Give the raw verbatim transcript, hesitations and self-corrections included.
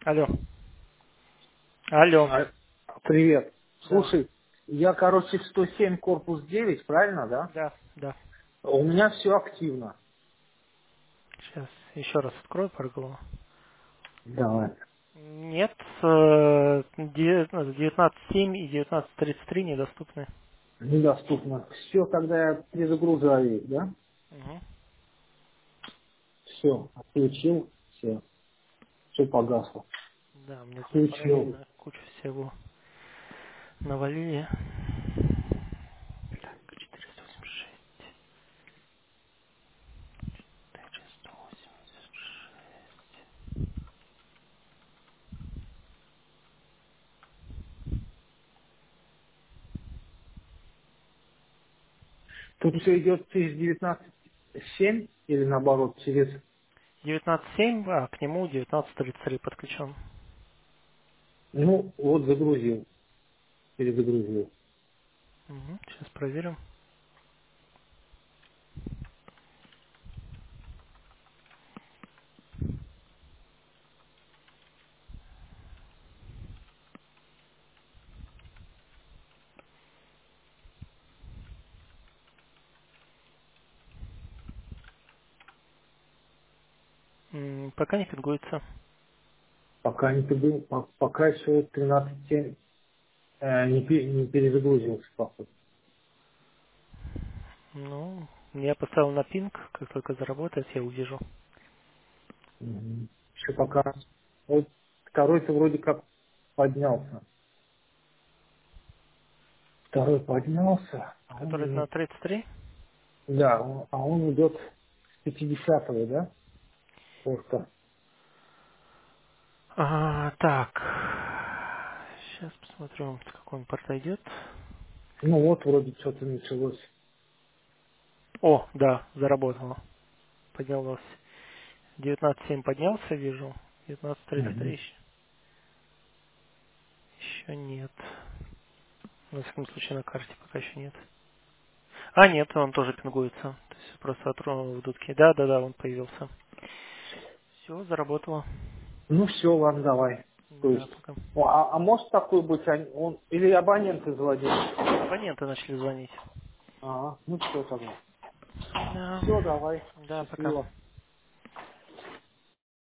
Алло. Алло. А, Привет. Да. Слушай, я, короче, сто семь корпус девять, правильно, да? Да, да. У меня все активно. Сейчас еще раз открою парголову. Давай. Нет, э, девятнадцать семь и девятнадцать тридцать три недоступны. Недоступно. Все, тогда я перезагружаю их, да? Угу. Все, отключил, все, все погасло. Да, мне тут Отключил. параллельно кучу всего навалили. Так, четыреста восемьдесят шесть. четыреста восемьдесят шесть. Тут все идет через девятнадцать семь или наоборот, через... девятнадцать семь, а к нему девятнадцать тридцать три подключен. Ну, вот загрузил, перезагрузил. Угу. Сейчас проверим. М, Пока не пингуется. Пока не, пере- по- пока еще тринадцать семь э, не, пе- не перезагрузился, походу. Ну, я поставил на пинг, как только заработает, я увижу. Еще пока. Вот второй-то вроде как поднялся. Второй поднялся, а он Который на идет. тридцать три? Да, он- а он идет с пятидесятого, да? Порта. А, так. Сейчас посмотрю, с какой он порта идет. Ну вот вроде что-то началось. О, да, заработало. Поднялось. девятнадцать семь поднялся, вижу. девятнадцать тридцать три Мгм. еще, еще нет. На всяком случае на карте пока еще нет. А, нет, он тоже пингуется. То есть просто отронул в дудке. Да, да, да, он появился. Все, заработало. Ну все, ладно, давай. То Да, есть. пока. О, а, а может такой быть, они- он или абоненты звонит? Абоненты начали звонить. Ага, ну все тогда. Да, Все, давай. да, пока. Счастливо.